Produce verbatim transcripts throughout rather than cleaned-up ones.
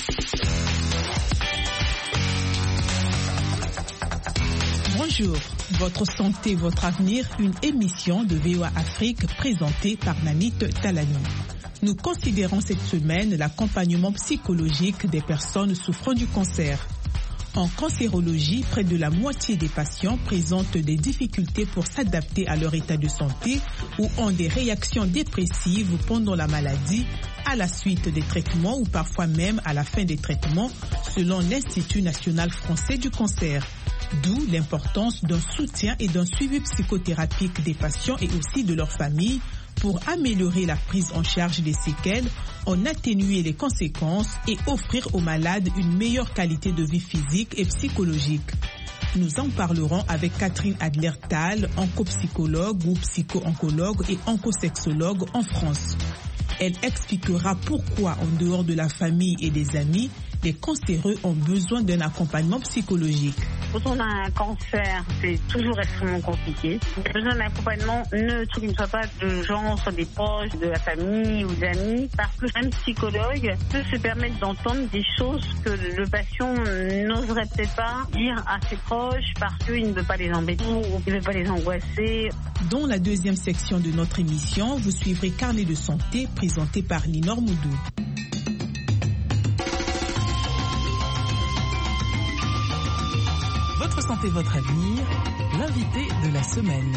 Bonjour, votre santé, votre avenir, une émission de V O A Afrique présentée par Nanit Talani. Nous considérons cette semaine l'accompagnement psychologique des personnes souffrant du cancer. En cancérologie, près de la moitié des patients présentent des difficultés pour s'adapter à leur état de santé ou ont des réactions dépressives pendant la maladie, à la suite des traitements ou parfois même à la fin des traitements, selon l'Institut national français du cancer. D'où l'importance d'un soutien et d'un suivi psychothérapique des patients et aussi de leurs familles pour améliorer la prise en charge des séquelles, en atténuer les conséquences et offrir aux malades une meilleure qualité de vie physique et psychologique. Nous en parlerons avec Catherine Adler-Tall, oncopsychologue ou psycho-oncologue et oncosexologue en France. Elle expliquera pourquoi, en dehors de la famille et des amis, les cancéreux ont besoin d'un accompagnement psychologique. Quand on a un cancer, c'est toujours extrêmement compliqué. On a besoin d'un accompagnement neutre qui ne soit pas de gens, soit des proches, de la famille ou des amis, parce que un psychologue peut se permettre d'entendre des choses que le patient n'oserait peut-être pas dire à ses proches parce qu'il ne veut pas les embêter ou il ne veut pas les angoisser. Dans la deuxième section de notre émission, vous suivrez Carnet de santé présenté par Linor Moudou. Votre santé, votre avenir, l'invité de la semaine.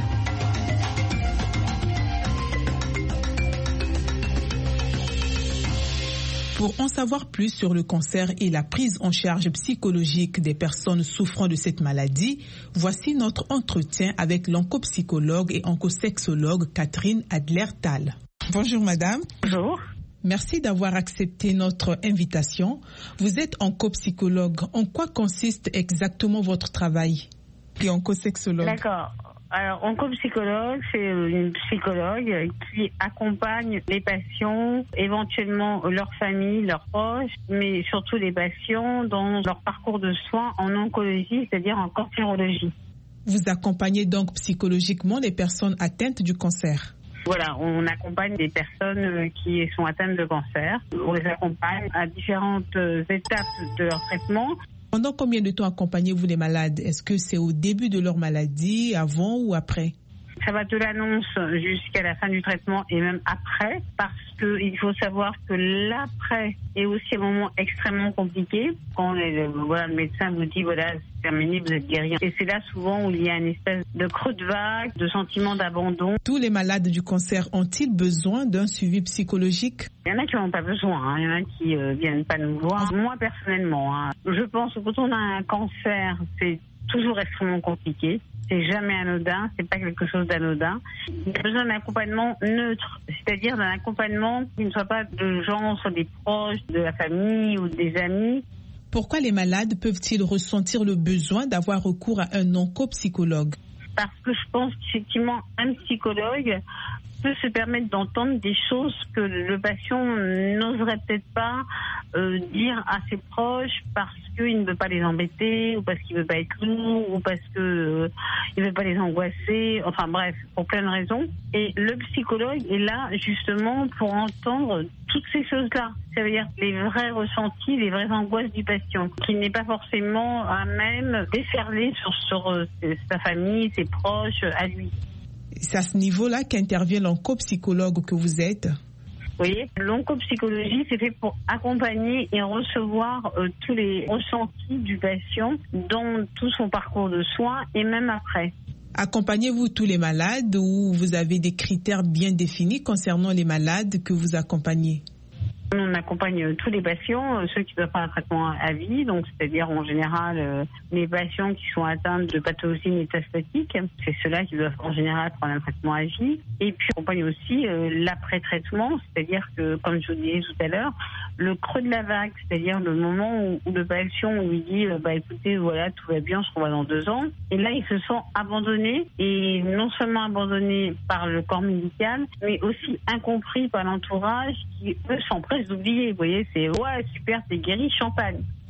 Pour en savoir plus sur le cancer et la prise en charge psychologique des personnes souffrant de cette maladie, voici notre entretien avec l'oncopsychologue et oncosexologue Catherine Adler-Tall. Bonjour madame. Bonjour. Merci d'avoir accepté notre invitation. Vous êtes oncopsychologue. En quoi consiste exactement votre travail? Et oncosexologue. D'accord. Alors, oncopsychologue, c'est une psychologue qui accompagne les patients, éventuellement leur famille, leurs proches, mais surtout les patients dans leur parcours de soins en oncologie, c'est-à-dire en cancérologie. Vous accompagnez donc psychologiquement les personnes atteintes du cancer? Voilà, on accompagne des personnes qui sont atteintes de cancer. On les accompagne à différentes étapes de leur traitement. Pendant combien de temps accompagnez-vous les malades? Est-ce que c'est au début de leur maladie, avant ou après? Ça va de l'annonce jusqu'à la fin du traitement et même après, parce qu'il faut savoir que l'après est aussi un moment extrêmement compliqué. Quand les, voilà, le médecin vous dit voilà, c'est terminé, vous êtes guéri. Et c'est là souvent où il y a une espèce de creux de vague, de sentiment d'abandon. Tous les malades du cancer ont-ils besoin d'un suivi psychologique? Il y en a qui n'ont pas besoin, hein. Il y en a qui euh, viennent pas nous voir. Moi personnellement, hein, je pense que quand on a un cancer, c'est toujours extrêmement compliqué. C'est jamais anodin, c'est pas quelque chose d'anodin. Il y a besoin d'un accompagnement neutre, c'est-à-dire d'un accompagnement qui ne soit pas de gens, soit des proches, de la famille ou des amis. Pourquoi les malades peuvent-ils ressentir le besoin d'avoir recours à un oncopsychologue? Parce que je pense qu'effectivement, un psychologue peut se permettre d'entendre des choses que le patient n'oserait peut-être pas euh, dire à ses proches parce qu'il ne veut pas les embêter ou parce qu'il ne veut pas être lourd ou parce qu'il euh, ne veut pas les angoisser, enfin bref, pour plein de raisons. Et le psychologue est là justement pour entendre toutes ces choses-là. Ça veut dire les vrais ressentis, les vraies angoisses du patient, qui n'est pas forcément à même déferler sur, sur euh, sa famille, ses proches, à lui. C'est à ce niveau-là qu'intervient l'oncopsychologue que vous êtes? Vous voyez, l'oncopsychologie, c'est fait pour accompagner et recevoir euh, tous les ressentis du patient dans tout son parcours de soins et même après. Accompagnez-vous tous les malades ou vous avez des critères bien définis concernant les malades que vous accompagnez? On accompagne tous les patients, ceux qui doivent faire un traitement à vie, donc c'est-à-dire en général euh, les patients qui sont atteints de pathologies métastatiques, c'est ceux-là qui doivent en général prendre un traitement à vie. Et puis on accompagne aussi euh, l'après-traitement, c'est-à-dire que, comme je vous disais tout à l'heure, le creux de la vague, c'est-à-dire le moment où, où le patient lui dit euh, bah écoutez voilà tout va bien, on se revoit dans deux ans, et là il se sent abandonné, et non seulement abandonné par le corps médical, mais aussi incompris par l'entourage qui eux s'empressent d'oublier. Vous voyez, c'est ouais super, t'es guéri, champagne.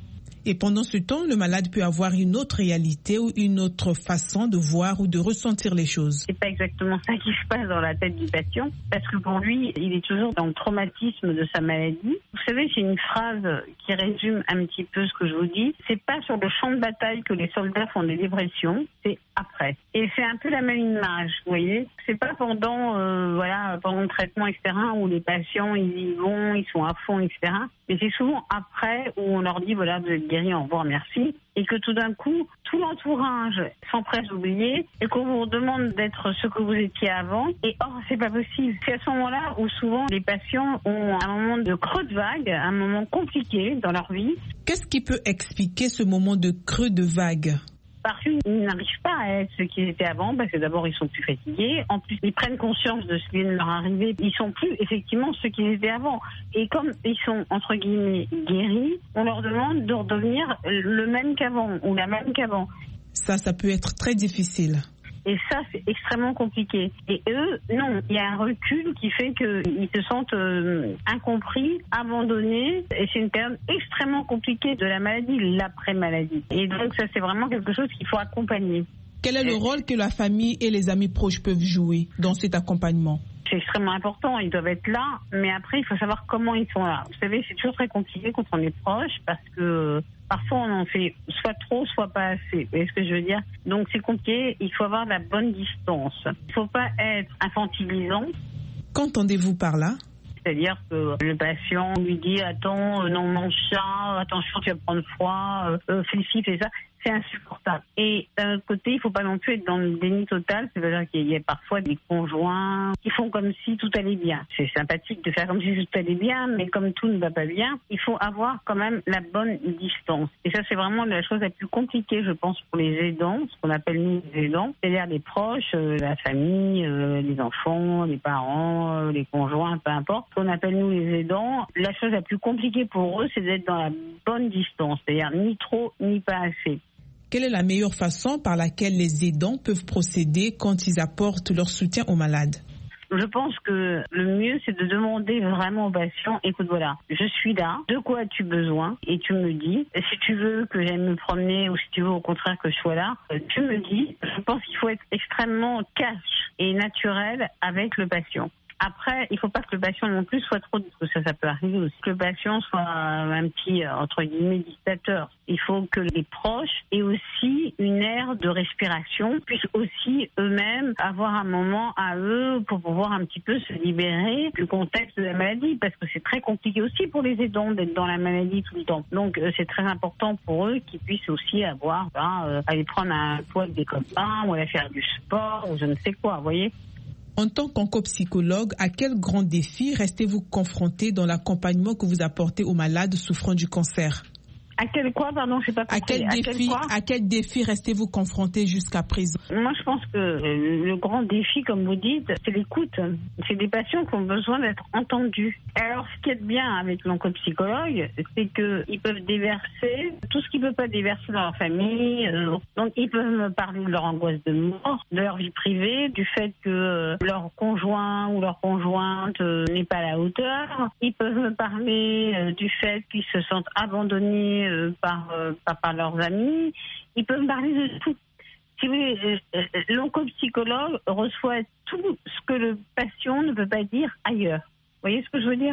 Et pendant ce temps, le malade peut avoir une autre réalité ou une autre façon de voir ou de ressentir les choses. C'est pas exactement ça qui se passe dans la tête du patient, parce que pour lui, il est toujours dans le traumatisme de sa maladie. Vous savez, c'est une phrase qui résume un petit peu ce que je vous dis. C'est pas sur le champ de bataille que les soldats font des dépressions, c'est après. Et c'est un peu la même image, vous voyez. C'est pas pendant, euh, voilà, pendant le traitement, et cetera, où les patients, ils y vont, ils sont à fond, et cetera. Mais c'est souvent après où on leur dit, voilà, vous êtes guéri, au revoir, merci. Et que tout d'un coup, tout l'entourage s'empresse d'oublier et qu'on vous demande d'être ce que vous étiez avant. Et or, c'est pas possible. C'est à ce moment-là où souvent les patients ont un moment de creux de vague, un moment compliqué dans leur vie. Qu'est-ce qui peut expliquer ce moment de creux de vague ? Parce qu'ils n'arrivent pas à être ce qu'ils étaient avant, parce que d'abord ils sont plus fatigués, en plus ils prennent conscience de ce qui vient de leur arriver, ils sont plus effectivement ceux qu'ils étaient avant. Et comme ils sont entre guillemets guéris, on leur demande de redevenir le même qu'avant, ou la même qu'avant. Ça, ça peut être très difficile. Et ça, c'est extrêmement compliqué. Et eux, non, il y a un recul qui fait qu'ils se sentent euh, incompris, abandonnés. Et c'est une période extrêmement compliquée de la maladie, l'après-maladie. Et donc ça, c'est vraiment quelque chose qu'il faut accompagner. Quel est le rôle que la famille et les amis proches peuvent jouer dans cet accompagnement ? C'est extrêmement important, ils doivent être là, mais après, il faut savoir comment ils sont là. Vous savez, c'est toujours très compliqué quand on est proche, parce que parfois, on en fait soit trop, soit pas assez. Vous voyez ce que je veux dire ? Donc, c'est compliqué, il faut avoir la bonne distance. Il ne faut pas être infantilisant. Qu'entendez-vous par là ? C'est-à-dire que le patient lui dit « Attends, non, mon chat, attention, tu vas prendre froid, euh, fais ci, fais ça ». C'est insupportable. Et d'un autre côté, il ne faut pas non plus être dans le déni total. C'est-à-dire qu'il y a parfois des conjoints qui font comme si tout allait bien. C'est sympathique de faire comme si tout allait bien, mais comme tout ne va pas bien, il faut avoir quand même la bonne distance. Et ça, c'est vraiment la chose la plus compliquée, je pense, pour les aidants, ce qu'on appelle nous les aidants, c'est-à-dire les proches, euh, la famille, euh, les enfants, les parents, euh, les conjoints, peu importe. Ce qu'on appelle nous les aidants, la chose la plus compliquée pour eux, c'est d'être dans la bonne distance, c'est-à-dire ni trop, ni pas assez. Quelle est la meilleure façon par laquelle les aidants peuvent procéder quand ils apportent leur soutien aux malades ? Je pense que le mieux, c'est de demander vraiment au patient, écoute, voilà, je suis là, de quoi as-tu besoin ? Et tu me dis, si tu veux que j'aille me promener ou si tu veux au contraire que je sois là, tu me dis. Je pense qu'il faut être extrêmement cash et naturel avec le patient. Après, il ne faut pas que le patient non plus soit trop, parce que ça, ça peut arriver aussi, que le patient soit un petit, entre guillemets, dictateur. Il faut que les proches aient aussi une aire de respiration, puissent aussi eux-mêmes avoir un moment à eux pour pouvoir un petit peu se libérer du contexte de la maladie, parce que c'est très compliqué aussi pour les aidants d'être dans la maladie tout le temps. Donc, c'est très important pour eux qu'ils puissent aussi avoir, ben, euh, aller prendre un pot avec des copains, ou aller faire du sport, ou je ne sais quoi, vous voyez. En tant qu'oncopsychologue, à quel grand défi restez-vous confronté dans l'accompagnement que vous apportez aux malades souffrant du cancer ? À quel quoi, pardon, je sais pas compris. À quel défi, à quel, à quel défi restez-vous confronté jusqu'à présent ? Moi, je pense que le grand défi, comme vous dites, c'est l'écoute. C'est des patients qui ont besoin d'être entendus. Alors, ce qui est bien avec l'oncopsychologue, c'est qu'ils peuvent déverser tout ce qu'ils ne peuvent pas déverser dans leur famille. Donc, ils peuvent me parler de leur angoisse de mort, de leur vie privée, du fait que leur conjoint ou leur conjointe n'est pas à la hauteur. Ils peuvent me parler du fait qu'ils se sentent abandonnés Par, par, par leurs amis. Ils peuvent parler de tout. Si vous voulez, l'oncopsychologue reçoit tout ce que le patient ne peut pas dire ailleurs. Vous voyez ce que je veux dire ?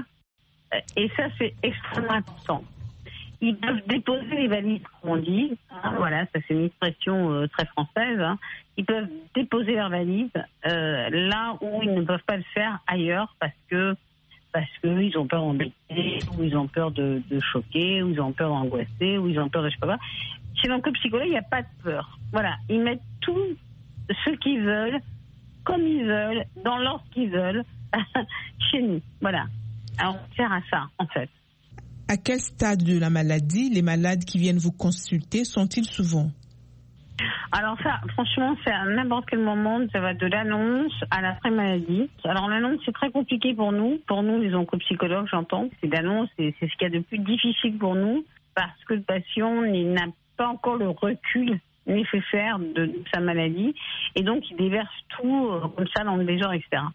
Et ça, c'est extrêmement important. Ils peuvent déposer les valises, comme on dit. Hein, voilà, ça c'est une expression euh, très française. Hein. Ils peuvent déposer leurs valises euh, là où ils ne peuvent pas le faire ailleurs parce que parce qu'ils ont peur d'embêter, ou ils ont peur de, de choquer, ou ils ont peur d'angoisser, ou ils ont peur de je sais pas quoi. Chez l'oncopsychologue, il n'y a pas de peur. Voilà, ils mettent tout ce qu'ils veulent, comme ils veulent, dans l'ordre qu'ils veulent, chez nous. Voilà. Alors, on sert à ça, en fait. À quel stade de la maladie les malades qui viennent vous consulter sont-ils souvent ? Alors ça, franchement, c'est à n'importe quel moment, ça va de l'annonce à l'après-maladie. Alors l'annonce, c'est très compliqué pour nous, pour nous les oncopsychologues, j'entends. C'est l'annonce, c'est, c'est ce qu'il y a de plus difficile pour nous, parce que le patient n'a pas encore le recul nécessaire de, de sa maladie, et donc il déverse tout euh, comme ça dans le désordre, et cetera.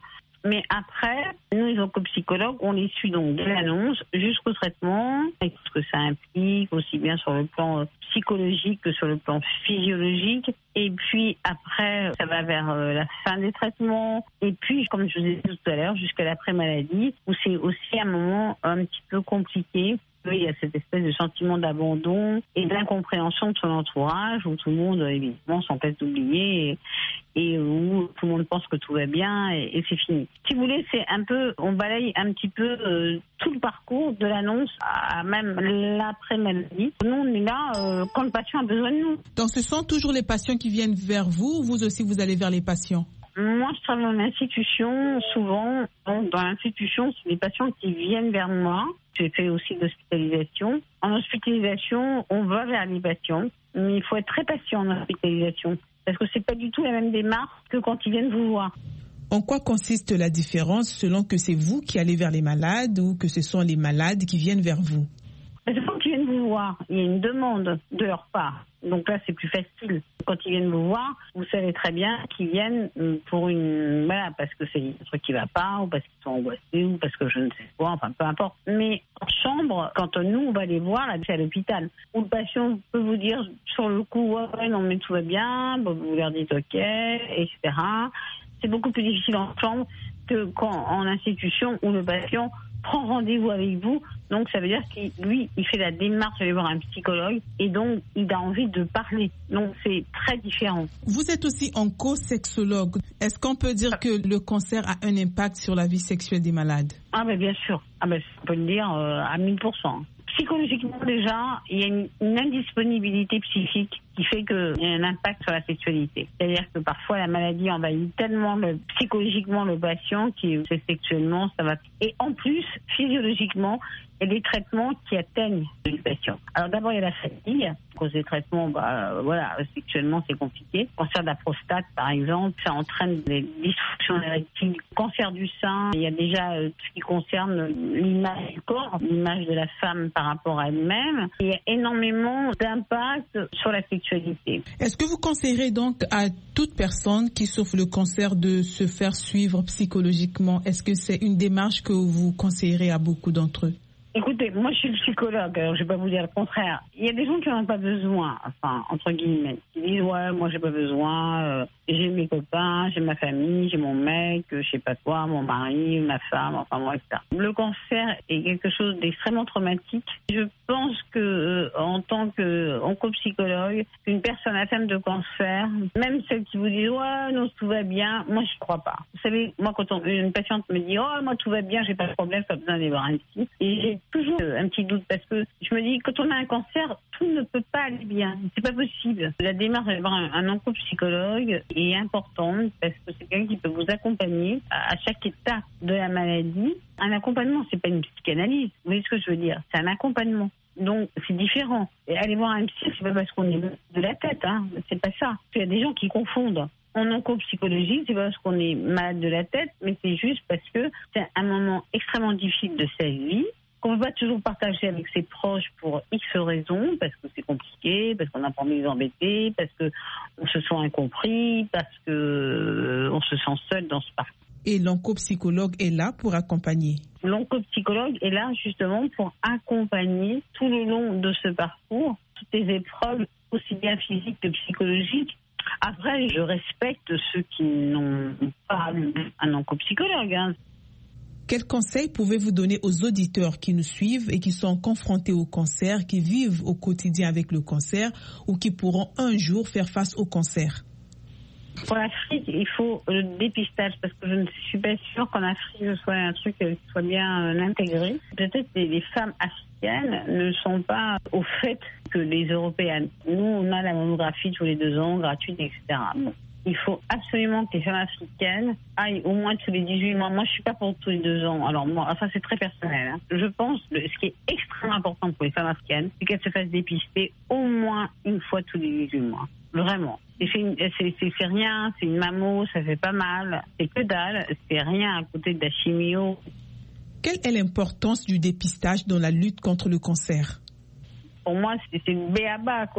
Mais après, nous, les oncopsychologues, on les suit donc de l'annonce jusqu'au traitement, et ce que ça implique, aussi bien sur le plan psychologique que sur le plan physiologique. Et puis après, ça va vers la fin des traitements. Et puis, comme je vous ai dit tout à l'heure, jusqu'à l'après-maladie, où c'est aussi un moment un petit peu compliqué. Il y a cette espèce de sentiment d'abandon et d'incompréhension de son entourage, où tout le monde, évidemment, s'empêche d'oublier et, et où tout le monde pense que tout va bien et, et c'est fini. Si vous voulez, c'est un peu, on balaye un petit peu euh, tout le parcours de l'annonce à même l'après-maladie. Nous, on est là euh, quand le patient a besoin de nous. Donc, ce sont toujours les patients qui viennent vers vous, ou vous aussi, vous allez vers les patients? Moi, je travaille en institution. Souvent, donc, dans l'institution, c'est des patients qui viennent vers moi. J'ai fait aussi d'hospitalisation. En hospitalisation, on va vers les patients, mais il faut être très patient en hospitalisation, parce que c'est pas du tout la même démarche que quand ils viennent vous voir. En quoi consiste la différence selon que c'est vous qui allez vers les malades ou que ce sont les malades qui viennent vers vous? Parce que quand ils viennent vous voir, il y a une demande de leur part. Donc là, c'est plus facile. Quand ils viennent vous voir, vous savez très bien qu'ils viennent pour une... Voilà, parce que c'est un truc qui va pas, ou parce qu'ils sont angoissés, ou parce que je ne sais quoi, enfin, peu importe. Mais en chambre, quand nous, on va les voir, là, c'est à l'hôpital, où le patient peut vous dire sur le coup, ouais, non, mais tout va bien, bon, vous leur dites OK, et cetera. C'est beaucoup plus difficile en chambre que quand en institution, où le patient prend rendez-vous avec vous. Donc, ça veut dire qu'il, lui, il fait la démarche d'aller voir un psychologue et donc, il a envie de parler. Donc, c'est très différent. Vous êtes aussi oncosexologue. Est-ce qu'on peut dire que le cancer a un impact sur la vie sexuelle des malades? Ah, ben, bien sûr. Ah, ben, on peut le dire euh, à mille pour cent. Psychologiquement, déjà, il y a une, une indisponibilité psychique qui fait qu'il y a un impact sur la sexualité. C'est-à-dire que parfois, la maladie envahit tellement le, psychologiquement le patient qui c'est sexuellement, ça va. Et en plus, physiologiquement, il y a des traitements qui atteignent le patient. Alors d'abord, il y a la fatigue. À cause des traitements, bah, euh, voilà, sexuellement, c'est compliqué. Cancer de la prostate, par exemple, ça entraîne des dysfonctions érectiles. Cancer du sein, il y a déjà euh, tout ce qui concerne l'image du corps, l'image de la femme par rapport à elle-même. Il y a énormément d'impact sur la sexualité. Est-ce que vous conseillerez donc à toute personne qui souffre le cancer de se faire suivre psychologiquement? Est-ce que c'est une démarche que vous conseillerez à beaucoup d'entre eux? Écoutez, moi je suis psychologue, alors je vais pas vous dire le contraire. Il y a des gens qui n'en ont pas besoin, enfin, entre guillemets. Qui disent, ouais, moi j'ai pas besoin, euh, j'ai mes copains, j'ai ma famille, j'ai mon mec, je sais pas quoi, mon mari, ma femme, enfin moi, et cetera. Le cancer est quelque chose d'extrêmement traumatique. Je pense que, euh, en tant qu'oncopsychologue, une personne atteinte de cancer, même celle qui vous dit, ouais, non, tout va bien, moi je crois pas. Vous savez, moi quand on, une patiente me dit, oh, moi tout va bien, j'ai pas de problème, pas besoin d'aller voir un psy. Et j'ai toujours un petit doute parce que je me dis, quand on a un cancer, tout ne peut pas aller bien. C'est pas possible. La démarche d'aller voir un, un oncopsychologue est importante parce que c'est quelqu'un qui peut vous accompagner à, à chaque étape de la maladie. Un accompagnement, c'est pas une psychanalyse. Vous voyez ce que je veux dire? C'est un accompagnement. Donc, c'est différent. Et aller voir un psy, c'est pas parce qu'on est de la tête, hein. C'est pas ça. Il y a des gens qui confondent. En oncopsychologie, c'est pas parce qu'on est malade de la tête, mais c'est juste parce que c'est un moment extrêmement difficile de sa vie, qu'on ne peut pas toujours partager avec ses proches pour X raisons, parce que c'est compliqué, parce qu'on n'a pas envie de les embêter, parce qu'on se sent incompris, parce qu'on euh, se sent seul dans ce parcours. Et l'oncopsychologue est là pour accompagner? L'oncopsychologue est là justement pour accompagner tout le long de ce parcours, toutes les épreuves, aussi bien physiques que psychologiques. Après, je respecte ceux qui n'ont pas un oncopsychologue, hein. Quels conseils pouvez-vous donner aux auditeurs qui nous suivent et qui sont confrontés au cancer, qui vivent au quotidien avec le cancer ou qui pourront un jour faire face au cancer? Pour l'Afrique, il faut le dépistage parce que je ne suis pas sûre qu'en Afrique, ce soit un truc qui soit bien euh, intégré. Peut-être que les femmes africaines ne sont pas au fait que les Européennes. Nous, on a la mammographie tous les deux ans, gratuite, et cetera. Bon. Il faut absolument que les femmes africaines aillent au moins tous les dix-huit mois. Moi, je suis pas pour tous les deux ans. Alors, moi, enfin, c'est très personnel, hein. Je pense que ce qui est extrêmement important pour les femmes africaines, c'est qu'elles se fassent dépister au moins une fois tous les dix-huit mois. Vraiment. C'est, c'est, c'est, c'est rien, c'est une mammo, ça fait pas mal. C'est que dalle, c'est rien à côté de la chimio. Quelle est l'importance du dépistage dans la lutte contre le cancer? Pour moi, c'est, c'est une b a ba, quoi.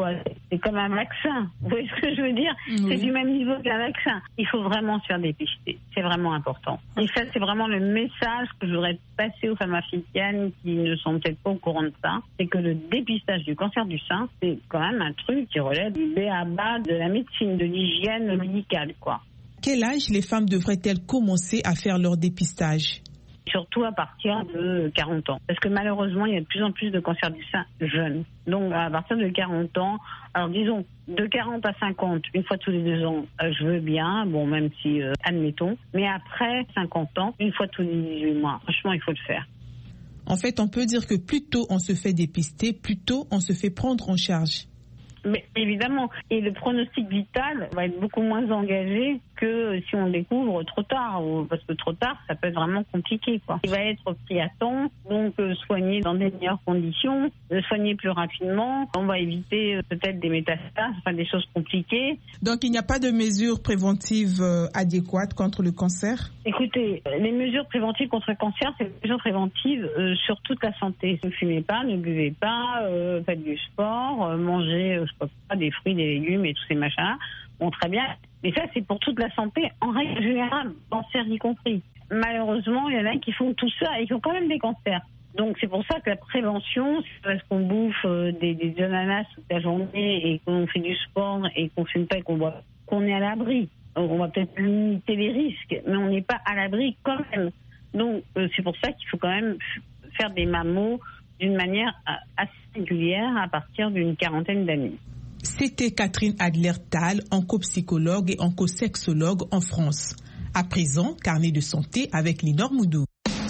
c'est comme un vaccin. Vous voyez ce que je veux dire? Oui. C'est du même niveau qu'un vaccin. Il faut vraiment se faire dépister. C'est vraiment important. Et ça, c'est vraiment le message que je voudrais passer aux femmes africaines qui ne sont peut-être pas au courant de ça. C'est que le dépistage du cancer du sein, c'est quand même un truc qui relève du B A B A de la médecine, de l'hygiène médicale, quoi. Quel âge les femmes devraient-elles commencer à faire leur dépistage? Surtout à partir de quarante ans. Parce que malheureusement, il y a de plus en plus de cancers du sein jeunes. Donc à partir de quarante ans, alors disons de quarante à cinquante, une fois tous les deux ans, euh, je veux bien, bon même si, euh, admettons. Mais après cinquante ans, une fois tous les dix-huit mois, franchement, il faut le faire. En fait, on peut dire que plus tôt on se fait dépister, plus tôt on se fait prendre en charge. Mais évidemment, et le pronostic vital va être beaucoup moins engagé que si on découvre trop tard, parce que trop tard, ça peut être vraiment compliqué, quoi. Il va être pris à temps, donc euh, soigné dans des meilleures conditions, euh, soigner plus rapidement. On va éviter euh, peut-être des métastases, enfin des choses compliquées. Donc il n'y a pas de mesures préventives euh, adéquates contre le cancer? Écoutez, les mesures préventives contre le cancer, c'est des mesures préventives euh, sur toute la santé. Ne fumez pas, ne buvez pas, euh, faites du sport, euh, mangez, euh, je sais pas, des fruits, des légumes et tous ces machins. Bon, très bien. Mais ça, c'est pour toute la santé, en règle générale, cancer y compris. Malheureusement, il y en a qui font tout ça et qui ont quand même des cancers. Donc, c'est pour ça que la prévention, c'est parce qu'on bouffe euh, des, des ananas toute la journée et qu'on fait du sport et qu'on fume pas et qu'on boit, qu'on est à l'abri. Donc, on va peut-être limiter les risques, mais on n'est pas à l'abri quand même. Donc, euh, c'est pour ça qu'il faut quand même faire des mammos d'une manière assez régulière à partir d'une quarantaine d'années. C'était Catherine Adler-Tal, oncopsychologue et oncosexologue en France. À présent, carnet de santé avec Linor Moudou.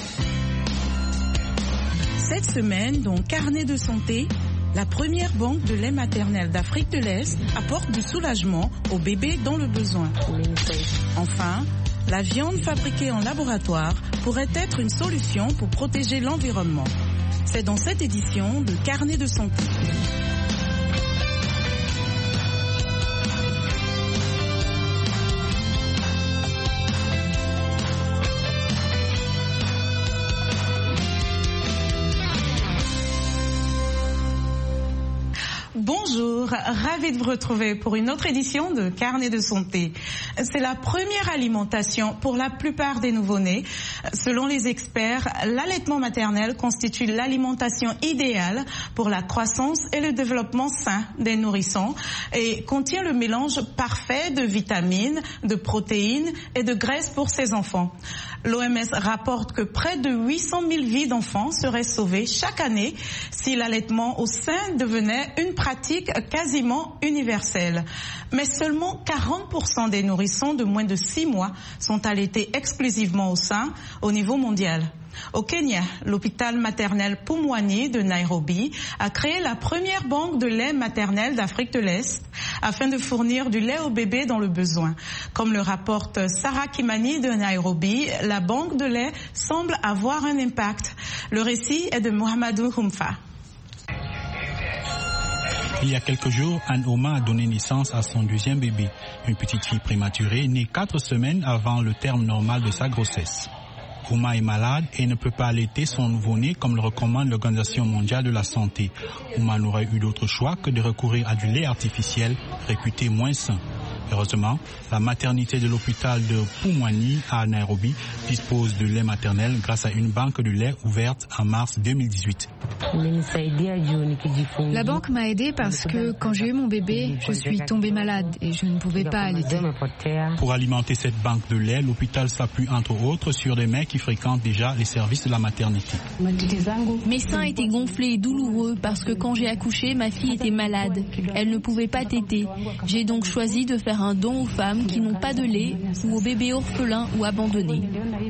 Cette semaine, dans Carnet de santé, la première banque de lait maternel d'Afrique de l'Est apporte du soulagement aux bébés dans le besoin. Enfin, la viande fabriquée en laboratoire pourrait être une solution pour protéger l'environnement. C'est dans cette édition de Carnet de santé. Bonjour, ravi de vous retrouver pour une autre édition de Carnet de santé. C'est la première alimentation pour la plupart des nouveau-nés. Selon les experts, l'allaitement maternel constitue l'alimentation idéale pour la croissance et le développement sain des nourrissons et contient le mélange parfait de vitamines, de protéines et de graisses pour ces enfants. L'O M S rapporte que près de huit cent mille vies d'enfants seraient sauvées chaque année si l'allaitement au sein devenait une pratique quasiment universelle. Mais seulement quarante pour cent des nourrissons de moins de six mois sont allaités exclusivement au sein au niveau mondial. Au Kenya, l'hôpital maternel Pumwani de Nairobi a créé la première banque de lait maternel d'Afrique de l'Est afin de fournir du lait aux bébés dans le besoin. Comme le rapporte Sarah Kimani de Nairobi, la banque de lait semble avoir un impact. Le récit est de Mohamedou Humfa. Il y a quelques jours, Anne Oma a donné naissance à son deuxième bébé, une petite fille prématurée née quatre semaines avant le terme normal de sa grossesse. Ouma est malade et ne peut pas allaiter son nouveau-né comme le recommande l'Organisation mondiale de la santé. Ouma n'aurait eu d'autre choix que de recourir à du lait artificiel réputé moins sain. Heureusement, la maternité de l'hôpital de Pumwani à Nairobi dispose de lait maternel grâce à une banque de lait ouverte en mars deux mille dix-huit. La banque m'a aidée parce que quand j'ai eu mon bébé, je suis tombée malade et je ne pouvais pas allaiter. Pour alimenter cette banque de lait, l'hôpital s'appuie entre autres sur des mères qui fréquentent déjà les services de la maternité. Mes seins étaient gonflés et douloureux parce que quand j'ai accouché, ma fille était malade. Elle ne pouvait pas téter. J'ai donc choisi de faire un don aux femmes qui n'ont pas de lait ou aux bébés orphelins ou abandonnés.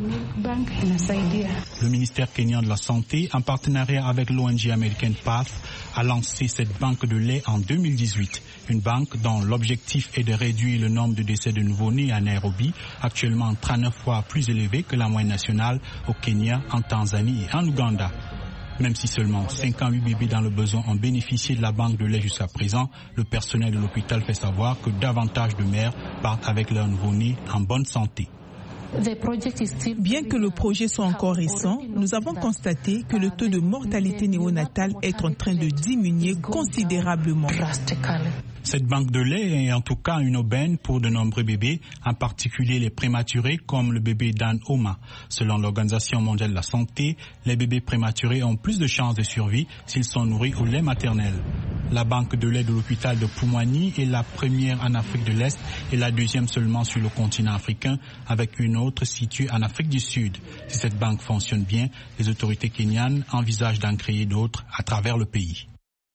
Le ministère kényan de la Santé, en partenariat avec l'O N G américaine P A T H, a lancé cette banque de lait en deux mille dix-huit. Une banque dont l'objectif est de réduire le nombre de décès de nouveau-nés à Nairobi, actuellement trente-neuf fois plus élevé que la moyenne nationale au Kenya, en Tanzanie et en Ouganda. Même si seulement cinquante-huit bébés dans le besoin ont bénéficié de la banque de lait jusqu'à présent, le personnel de l'hôpital fait savoir que davantage de mères partent avec leur nouveau-né en bonne santé. Bien que le projet soit encore récent, nous avons constaté que le taux de mortalité néonatale est en train de diminuer considérablement. Cette banque de lait est en tout cas une aubaine pour de nombreux bébés, en particulier les prématurés comme le bébé d'Anne Oma. Selon l'Organisation mondiale de la santé, les bébés prématurés ont plus de chances de survie s'ils sont nourris au lait maternel. La banque de lait de l'hôpital de Pumwani est la première en Afrique de l'Est et la deuxième seulement sur le continent africain, avec une autre située en Afrique du Sud. Si cette banque fonctionne bien, les autorités kenyanes envisagent d'en créer d'autres à travers le pays.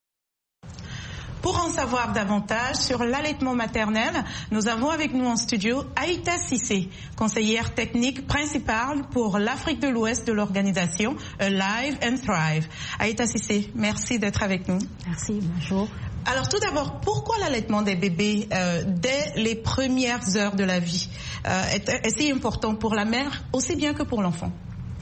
Pour en savoir davantage sur l'allaitement maternel, nous avons avec nous en studio Aïta Cissé, conseillère technique principale pour l'Afrique de l'Ouest de l'organisation Alive and Thrive. Aïta Cissé, merci d'être avec nous. Merci, bonjour. Alors tout d'abord, pourquoi l'allaitement des bébés euh, dès les premières heures de la vie euh, est, est si important pour la mère aussi bien que pour l'enfant?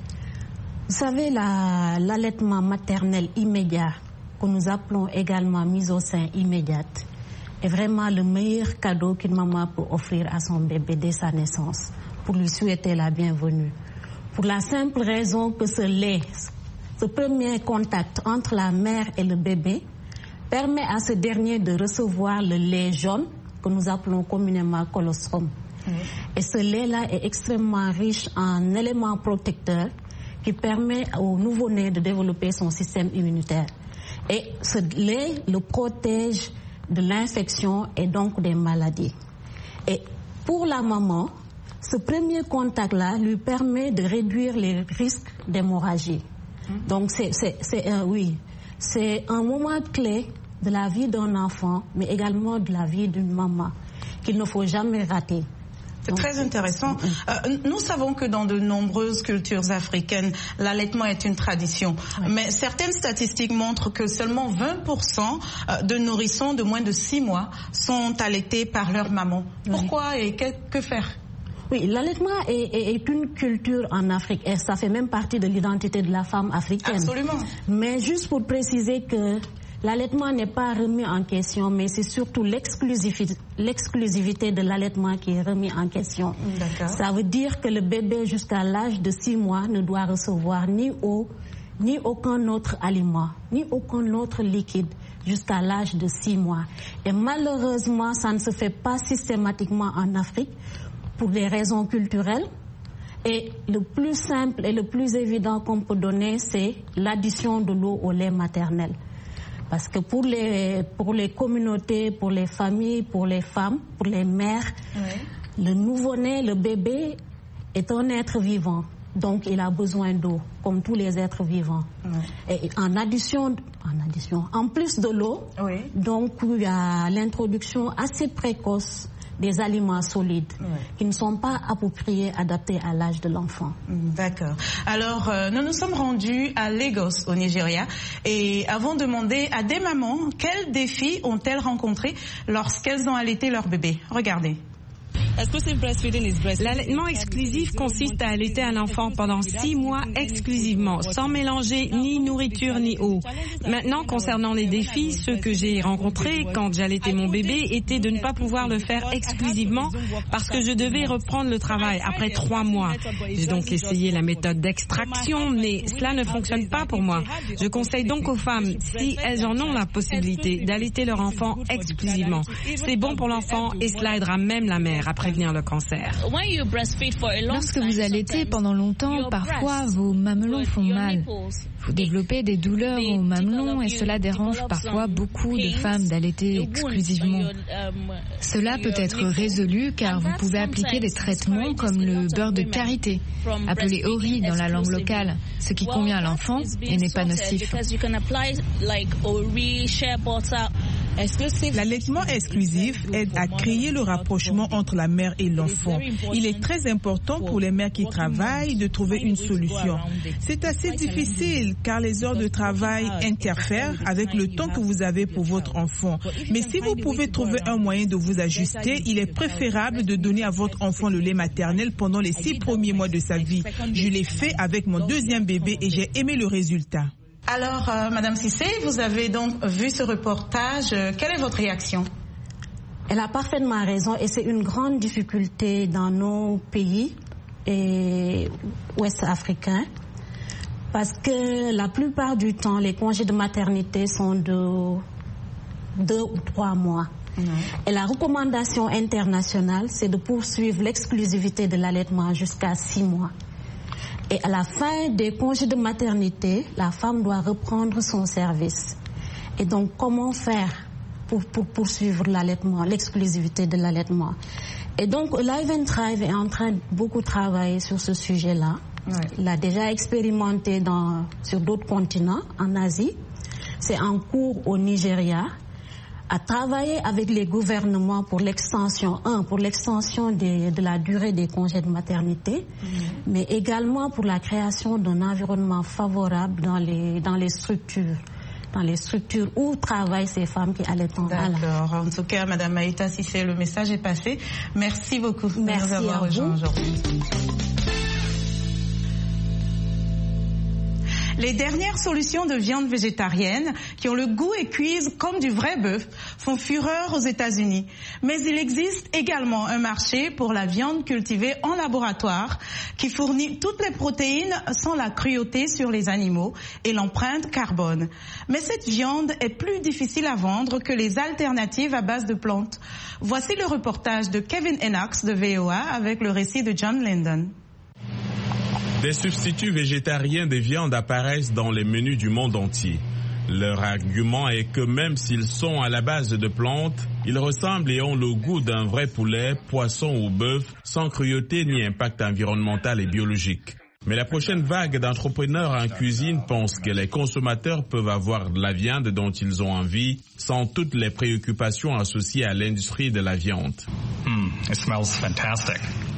Vous savez, la, l'allaitement maternel immédiat, que nous appelons également mise au sein immédiate, est vraiment le meilleur cadeau qu'une maman peut offrir à son bébé dès sa naissance, pour lui souhaiter la bienvenue. Pour la simple raison que ce lait, ce premier contact entre la mère et le bébé, permet à ce dernier de recevoir le lait jaune, que nous appelons communément colostrum. Mmh. Et ce lait-là est extrêmement riche en éléments protecteurs qui permet au nouveau-né de développer son système immunitaire. Et ce lait le protège de l'infection et donc des maladies. Et pour la maman, ce premier contact-là lui permet de réduire les risques d'hémorragie. Mmh. Donc c'est, c'est, c'est, euh, oui, c'est un moment clé de la vie d'un enfant, mais également de la vie d'une maman, qu'il ne faut jamais rater. C'est très intéressant. Euh, nous savons que dans de nombreuses cultures africaines, l'allaitement est une tradition. Oui. Mais certaines statistiques montrent que seulement vingt pour cent de nourrissons de moins de six mois sont allaités par leur maman. Oui. Pourquoi et que, que faire? Oui, l'allaitement est, est, est une culture en Afrique et ça fait même partie de l'identité de la femme africaine. Absolument. Mais juste pour préciser que l'allaitement n'est pas remis en question, mais c'est surtout l'exclusivité, l'exclusivité de l'allaitement qui est remis en question. D'accord. Ça veut dire que le bébé jusqu'à l'âge de six mois ne doit recevoir ni eau, ni aucun autre aliment, ni aucun autre liquide jusqu'à l'âge de six mois. Et malheureusement, ça ne se fait pas systématiquement en Afrique pour des raisons culturelles. Et le plus simple et le plus évident qu'on peut donner, c'est l'addition de l'eau au lait maternel. Parce que pour les, pour les communautés, pour les familles, pour les femmes, pour les mères, oui. le nouveau-né, le bébé est un être vivant. Donc il a besoin d'eau, comme tous les êtres vivants. Oui. Et en addition, en addition, en plus de l'eau, oui. donc il y a l'introduction assez précoce des aliments solides oui. qui ne sont pas appropriés, adaptés à l'âge de l'enfant. D'accord. Alors, euh, nous nous sommes rendus à Lagos, au Nigeria, et avons demandé à des mamans quels défis ont-elles rencontrés lorsqu'elles ont allaité leur bébé. Regardez. L'allaitement exclusif consiste à allaiter un enfant pendant six mois exclusivement, sans mélanger ni nourriture ni eau. Maintenant, concernant les défis, ceux que j'ai rencontrés quand j'allaitais mon bébé étaient de ne pas pouvoir le faire exclusivement parce que je devais reprendre le travail après trois mois. J'ai donc essayé la méthode d'extraction, mais cela ne fonctionne pas pour moi. Je conseille donc aux femmes, si elles en ont la possibilité, d'allaiter leur enfant exclusivement. C'est bon pour l'enfant et cela aidera même la mère à prévenir le cancer. Lorsque vous allaitez pendant longtemps, parfois vos mamelons font mal. Vous développez des douleurs aux mamelons et cela dérange parfois beaucoup de femmes d'allaiter exclusivement. Cela peut être résolu car vous pouvez appliquer des traitements comme le beurre de karité, appelé ori dans la langue locale, ce qui convient à l'enfant et n'est pas nocif. L'allaitement exclusif aide à créer le rapprochement entre la mère et l'enfant. Il est très important pour les mères qui travaillent de trouver une solution. C'est assez difficile car les heures de travail interfèrent avec le temps que vous avez pour votre enfant. Mais si vous pouvez trouver un moyen de vous ajuster, il est préférable de donner à votre enfant le lait maternel pendant les six premiers mois de sa vie. Je l'ai fait avec mon deuxième bébé et j'ai aimé le résultat. Alors, euh, Madame Cissé, vous avez donc vu ce reportage. Quelle est votre réaction? Elle a parfaitement raison et c'est une grande difficulté dans nos pays et ouest africains parce que la plupart du temps, les congés de maternité sont de deux ou trois mois. Mmh. Et la recommandation internationale, c'est de poursuivre l'exclusivité de l'allaitement jusqu'à six mois. Et à la fin des congés de maternité, la femme doit reprendre son service. Et donc, comment faire pour, pour poursuivre l'allaitement, l'exclusivité de l'allaitement? Et donc, Live and Thrive est en train de beaucoup travailler sur ce sujet-là. Ouais. Il a déjà expérimenté dans, sur d'autres continents, en Asie. C'est en cours au Nigeria. À travailler avec les gouvernements pour l'extension, un, pour l'extension de, de la durée des congés de maternité, mmh. mais également pour la création d'un environnement favorable dans les, dans les structures, dans les structures où travaillent ces femmes qui allaitent en D'accord. Alors, en tout cas, Madame Maïta Cissé, le message est passé. Merci beaucoup de Merci nous avoir rejoints aujourd'hui. Les dernières solutions de viande végétarienne, qui ont le goût et cuisent comme du vrai bœuf, font fureur aux États-Unis. Mais il existe également un marché pour la viande cultivée en laboratoire, qui fournit toutes les protéines sans la cruauté sur les animaux et l'empreinte carbone. Mais cette viande est plus difficile à vendre que les alternatives à base de plantes. Voici le reportage de Kevin Enox de V O A avec le récit de John Linden. Des substituts végétariens de viande apparaissent dans les menus du monde entier. Leur argument est que même s'ils sont à la base de plantes, ils ressemblent et ont le goût d'un vrai poulet, poisson ou bœuf, sans cruauté ni impact environnemental et biologique. Mais la prochaine vague d'entrepreneurs en cuisine pense que les consommateurs peuvent avoir de la viande dont ils ont envie, sans toutes les préoccupations associées à l'industrie de la viande. Mm, it smells fantastic.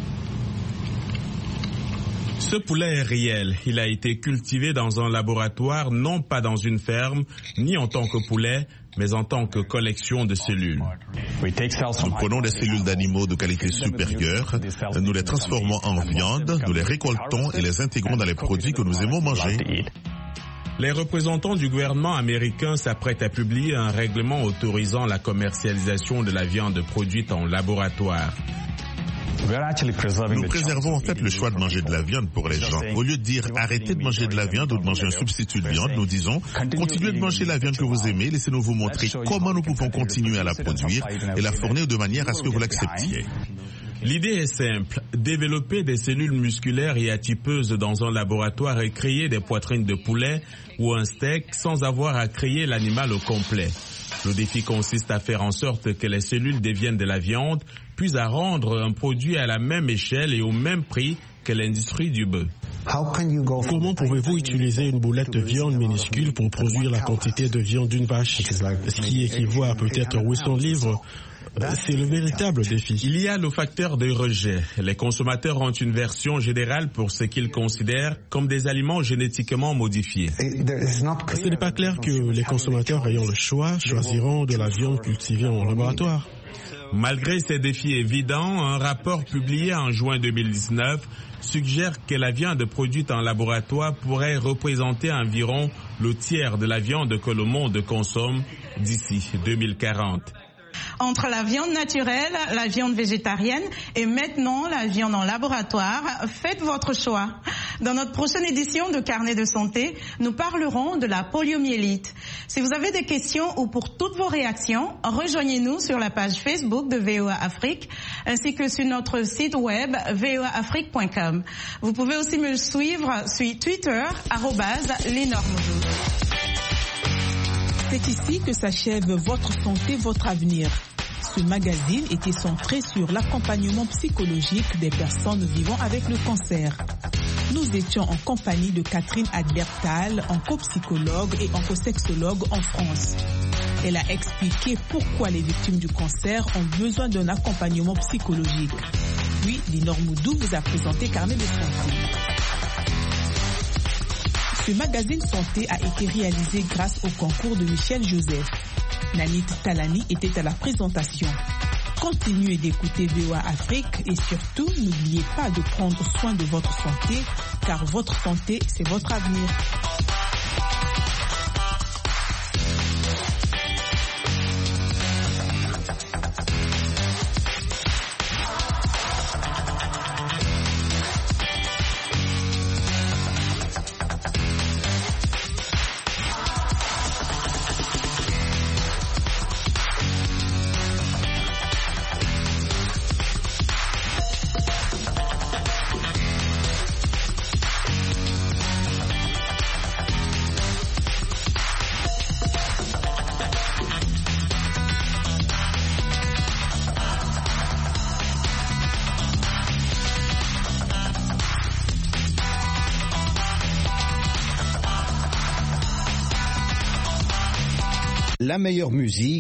Ce poulet est réel. Il a été cultivé dans un laboratoire, non pas dans une ferme, ni en tant que poulet, mais en tant que collection de cellules. Nous prenons des cellules d'animaux de qualité supérieure, nous les transformons en viande, nous les récoltons et les intégrons dans les produits que nous aimons manger. Les représentants du gouvernement américain s'apprêtent à publier un règlement autorisant la commercialisation de la viande produite en laboratoire. Nous préservons en fait le choix de manger de la viande pour les gens. Au lieu de dire arrêtez de manger de la viande ou de manger un substitut de viande, nous disons continuez de manger la viande que vous aimez, laissez-nous vous montrer comment nous pouvons continuer à la produire et la fournir de manière à ce que vous l'acceptiez. L'idée est simple, développer des cellules musculaires et adipeuses dans un laboratoire et créer des poitrines de poulet ou un steak sans avoir à créer l'animal au complet. Le défi consiste à faire en sorte que les cellules deviennent de la viande, puis à rendre un produit à la même échelle et au même prix que l'industrie du bœuf. Comment pouvez-vous utiliser une boulette de viande minuscule pour produire la quantité de viande d'une vache, ce qui équivaut à peut-être huit cents livres? C'est le véritable défi. Il y a le facteur de rejet. Les consommateurs ont une version générale pour ce qu'ils considèrent comme des aliments génétiquement modifiés. Ce n'est pas clair que les consommateurs ayant le choix choisiront de la viande cultivée en laboratoire. Malgré ces défis évidents, un rapport publié en juin deux mille dix-neuf suggère que la viande produite en laboratoire pourrait représenter environ le tiers de la viande que le monde consomme d'ici deux mille quarante. Entre la viande naturelle, la viande végétarienne et maintenant la viande en laboratoire, faites votre choix. Dans notre prochaine édition de Carnet de santé, nous parlerons de la poliomyélite. Si vous avez des questions ou pour toutes vos réactions, rejoignez-nous sur la page Facebook de V O A Afrique ainsi que sur notre site web v o a afrique point com. Vous pouvez aussi me suivre sur Twitter, arobase Lénormodou. C'est ici que s'achève Votre santé, votre avenir. Ce magazine était centré sur l'accompagnement psychologique des personnes vivant avec le cancer. Nous étions en compagnie de Catherine Adbertal, oncopsychologue et oncosexologue en France. Elle a expliqué pourquoi les victimes du cancer ont besoin d'un accompagnement psychologique. Puis, Lénormodou vous a présenté Carnet de santé. Ce magazine santé a été réalisé grâce au concours de Michel Joseph. Nanit Talani était à la présentation. Continuez d'écouter V O A Afrique et surtout, n'oubliez pas de prendre soin de votre santé, car votre santé, c'est votre avenir. la meilleure musique.